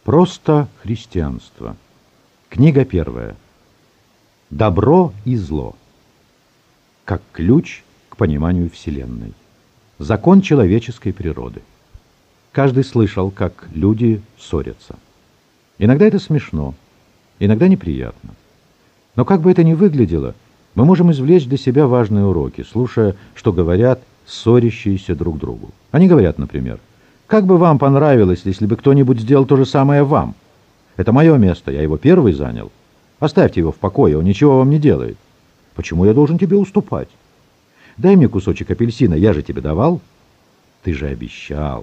Просто христианство. Книга первая. Добро и зло. Как ключ к пониманию Вселенной. Закон человеческой природы. Каждый слышал, как люди ссорятся. Иногда это смешно, иногда неприятно. Но как бы это ни выглядело, мы можем извлечь для себя важные уроки, слушая, что говорят ссорящиеся друг другу. Они говорят, например: «Как бы вам понравилось, если бы кто-нибудь сделал то же самое вам? Это мое место, я его первый занял. Оставьте его в покое, он ничего вам не делает. Почему я должен тебе уступать? Дай мне кусочек апельсина, я же тебе давал. Ты же обещал».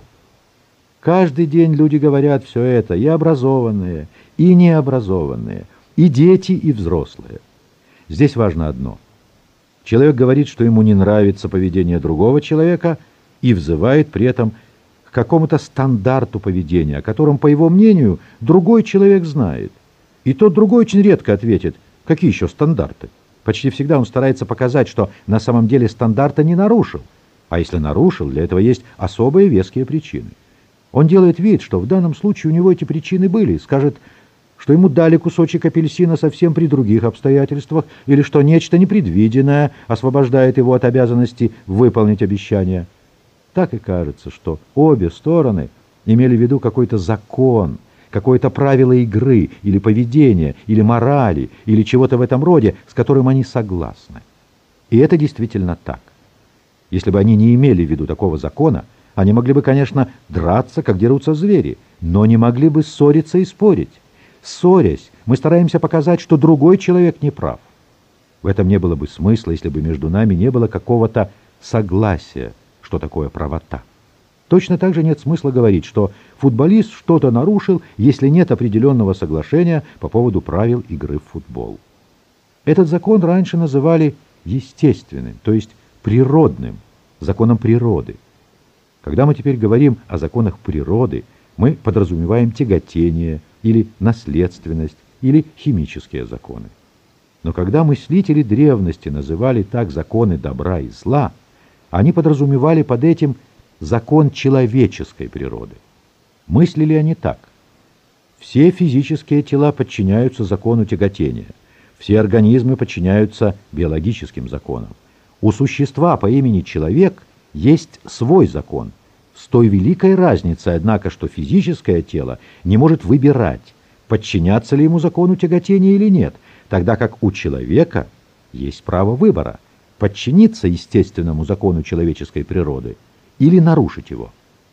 Каждый день люди говорят все это, и образованные, и необразованные, и дети, и взрослые. Здесь важно одно. Человек говорит, что ему не нравится поведение другого человека, и взывает при этом к какому-то стандарту поведения, о котором, по его мнению, другой человек знает. И тот другой очень редко ответит: какие еще стандарты? Почти всегда он старается показать, что на самом деле стандарта не нарушил. А если нарушил, для этого есть особые веские причины. Он делает вид, что в данном случае у него эти причины были, скажет, что ему дали кусочек апельсина совсем при других обстоятельствах, или что нечто непредвиденное освобождает его от обязанности выполнить обещание. Так и кажется, что обе стороны имели в виду какой-то закон, какое-то правило игры, или поведения, или морали, или чего-то в этом роде, с которым они согласны. И это действительно так. Если бы они не имели в виду такого закона, они могли бы, конечно, драться, как дерутся звери, но не могли бы ссориться и спорить. Ссорясь, мы стараемся показать, что другой человек не прав. В этом не было бы смысла, если бы между нами не было какого-то согласия, что такое правота. Точно так же нет смысла говорить, что футболист что-то нарушил, если нет определенного соглашения по поводу правил игры в футбол. Этот закон раньше называли естественным, то есть природным, законом природы. Когда мы теперь говорим о законах природы, мы подразумеваем тяготение или наследственность или химические законы. Но когда мыслители древности называли так законы добра и зла, они подразумевали под этим закон человеческой природы. Мыслили они так: все физические тела подчиняются закону тяготения, все организмы подчиняются биологическим законам. У существа по имени человек есть свой закон, с той великой разницей, однако, что физическое тело не может выбирать, подчиняться ли ему закону тяготения или нет, тогда как у человека есть право выбора, подчиниться естественному закону человеческой природы или нарушить его.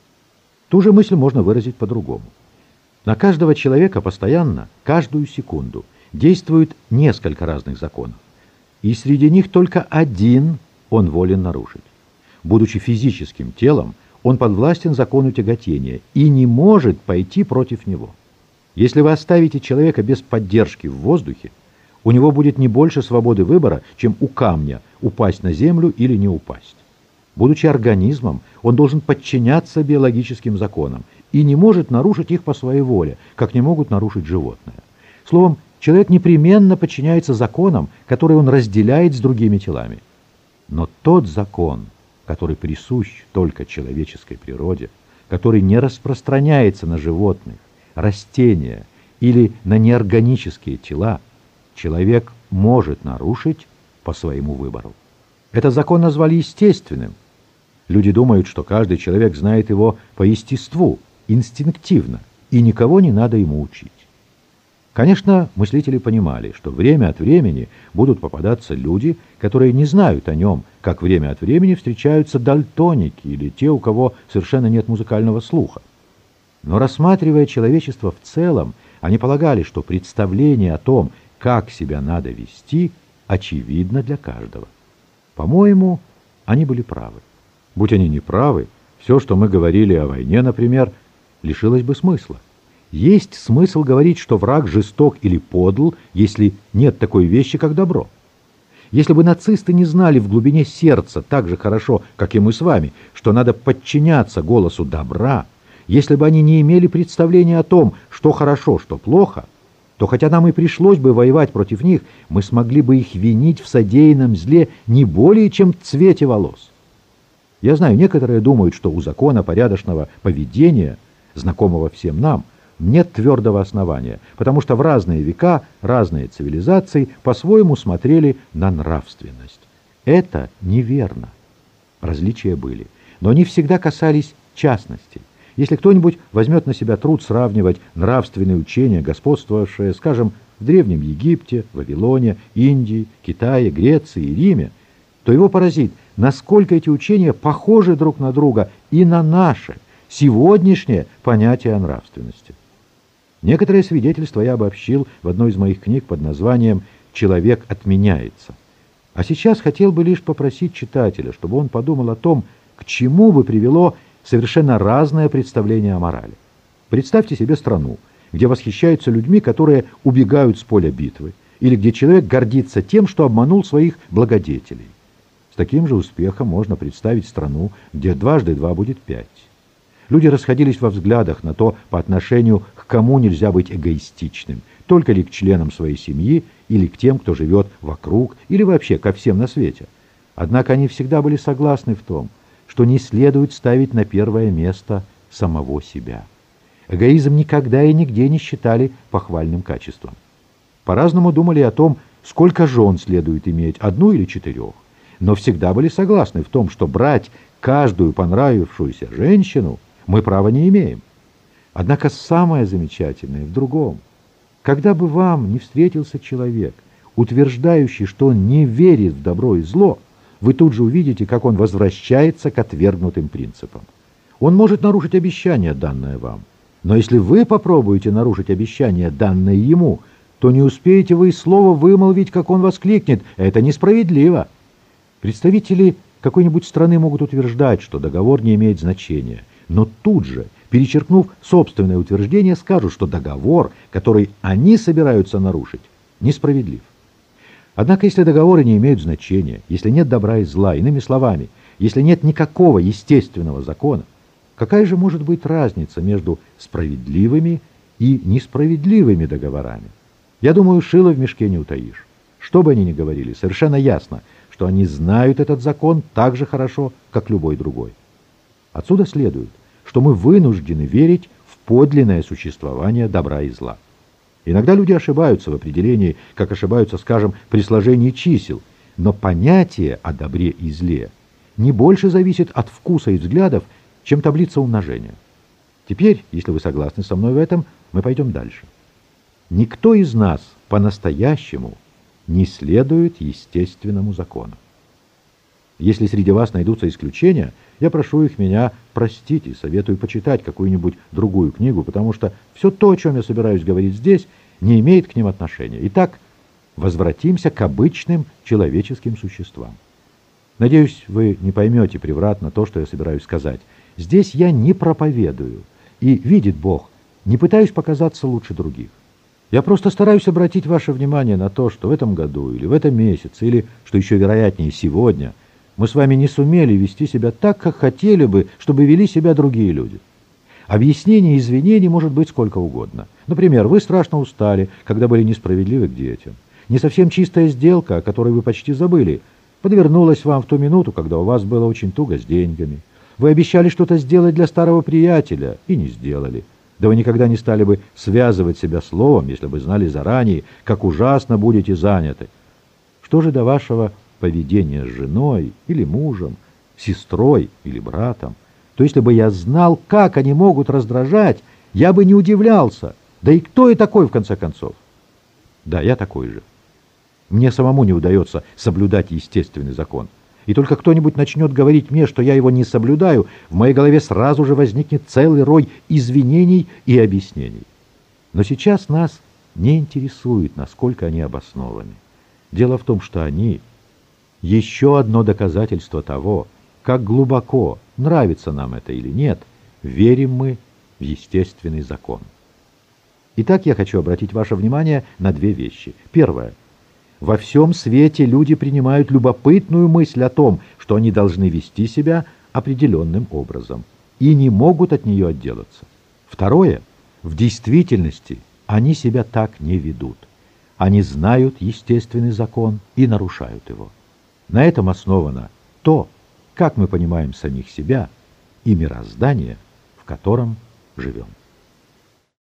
Ту же мысль можно выразить по-другому. На каждого человека постоянно, каждую секунду, действует несколько разных законов, и среди них только один он волен нарушить. Будучи физическим телом, он подвластен закону тяготения и не может пойти против него. Если вы оставите человека без поддержки в воздухе, у него будет не больше свободы выбора, чем у камня упасть на землю или не упасть. Будучи организмом, он должен подчиняться биологическим законам и не может нарушить их по своей воле, как не могут нарушить животные. Словом, человек непременно подчиняется законам, которые он разделяет с другими телами. Но тот закон, который присущ только человеческой природе, который не распространяется на животных, растения или на неорганические тела, человек может нарушить по своему выбору. Этот закон назвали естественным. Люди думают, что каждый человек знает его по естеству, инстинктивно, и никого не надо ему учить. Конечно, мыслители понимали, что время от времени будут попадаться люди, которые не знают о нем, как время от времени встречаются дальтоники или те, у кого совершенно нет музыкального слуха. Но рассматривая человечество в целом, они полагали, что представление о том, как себя надо вести, очевидно для каждого. По-моему, они были правы. Будь они не правы, все, что мы говорили о войне, например, лишилось бы смысла. Есть смысл говорить, что враг жесток или подл, если нет такой вещи, как добро. Если бы нацисты не знали в глубине сердца так же хорошо, как и мы с вами, что надо подчиняться голосу добра, если бы они не имели представления о том, что хорошо, что плохо, то хотя нам и пришлось бы воевать против них, мы смогли бы их винить в содеянном зле не более, чем в цвете волос. Я знаю, некоторые думают, что у закона порядочного поведения, знакомого всем нам, нет твердого основания, потому что в разные века разные цивилизации по-своему смотрели на нравственность. Это неверно. Различия были, но они всегда касались частностей. Если кто-нибудь возьмет на себя труд сравнивать нравственные учения, господствовавшие, скажем, в Древнем Египте, Вавилоне, Индии, Китае, Греции и Риме, то его поразит, насколько эти учения похожи друг на друга и на наше, сегодняшнее понятие о нравственности. Некоторые свидетельства я обобщил в одной из моих книг под названием «Человек отменяется». А сейчас хотел бы лишь попросить читателя, чтобы он подумал о том, к чему бы привело совершенно разное представление о морали. Представьте себе страну, где восхищаются людьми, которые убегают с поля битвы, или где человек гордится тем, что обманул своих благодетелей. С таким же успехом можно представить страну, где 2 × 2 будет 5. Люди расходились во взглядах на то, по отношению к кому нельзя быть эгоистичным, только ли к членам своей семьи, или к тем, кто живет вокруг, или вообще ко всем на свете. Однако они всегда были согласны в том, что не следует ставить на первое место самого себя. Эгоизм никогда и нигде не считали похвальным качеством. По-разному думали о том, сколько жен следует иметь, 1 или 4, но всегда были согласны в том, что брать каждую понравившуюся женщину мы права не имеем. Однако самое замечательное в другом. Когда бы вам не встретился человек, утверждающий, что он не верит в добро и зло, вы тут же увидите, как он возвращается к отвергнутым принципам. Он может нарушить обещание, данное вам. Но если вы попробуете нарушить обещание, данное ему, то не успеете вы и слова вымолвить, как он воскликнет: «Это несправедливо!» Представители какой-нибудь страны могут утверждать, что договор не имеет значения, но тут же, перечеркнув собственное утверждение, скажут, что договор, который они собираются нарушить, несправедлив. Однако, если договоры не имеют значения, если нет добра и зла, иными словами, если нет никакого естественного закона, какая же может быть разница между справедливыми и несправедливыми договорами? Я думаю, шило в мешке не утаишь. Что бы они ни говорили, совершенно ясно, что они знают этот закон так же хорошо, как любой другой. Отсюда следует, что мы вынуждены верить в подлинное существование добра и зла. Иногда люди ошибаются в определении, как ошибаются, скажем, при сложении чисел, но понятие о добре и зле не больше зависит от вкуса и взглядов, чем таблица умножения. Теперь, если вы согласны со мной в этом, мы пойдем дальше. Никто из нас по-настоящему не следует естественному закону. Если среди вас найдутся исключения, я прошу их меня простить и советую почитать какую-нибудь другую книгу, потому что все то, о чем я собираюсь говорить здесь, не имеет к ним отношения. Итак, возвратимся к обычным человеческим существам. Надеюсь, вы не поймете превратно то, что я собираюсь сказать. Здесь я не проповедую, и, видит Бог, не пытаюсь показаться лучше других. Я просто стараюсь обратить ваше внимание на то, что в этом году, или в этом месяце, или, что еще вероятнее, сегодня, мы с вами не сумели вести себя так, как хотели бы, чтобы вели себя другие люди. Объяснений и извинений может быть сколько угодно. Например, вы страшно устали, когда были несправедливы к детям. Не совсем чистая сделка, о которой вы почти забыли, подвернулась вам в ту минуту, когда у вас было очень туго с деньгами. Вы обещали что-то сделать для старого приятеля и не сделали. Да вы никогда не стали бы связывать себя словом, если бы знали заранее, как ужасно будете заняты. Что же до вашего поведения с женой или мужем, сестрой или братом, то если бы я знал, как они могут раздражать, я бы не удивлялся. Да и кто я такой, в конце концов? Да, я такой же. Мне самому не удается соблюдать естественный закон. И только кто-нибудь начнет говорить мне, что я его не соблюдаю, в моей голове сразу же возникнет целый рой извинений и объяснений. Но сейчас нас не интересует, насколько они обоснованы. Дело в том, что они — еще одно доказательство того, как глубоко, нравится нам это или нет, верим мы в естественный закон. Итак, я хочу обратить ваше внимание на 2 вещи. Первое. Во всем свете люди принимают любопытную мысль о том, что они должны вести себя определенным образом, и не могут от нее отделаться. Второе. В действительности они себя так не ведут. Они знают естественный закон и нарушают его. На этом основано то, как мы понимаем самих себя и мироздание, в котором живем.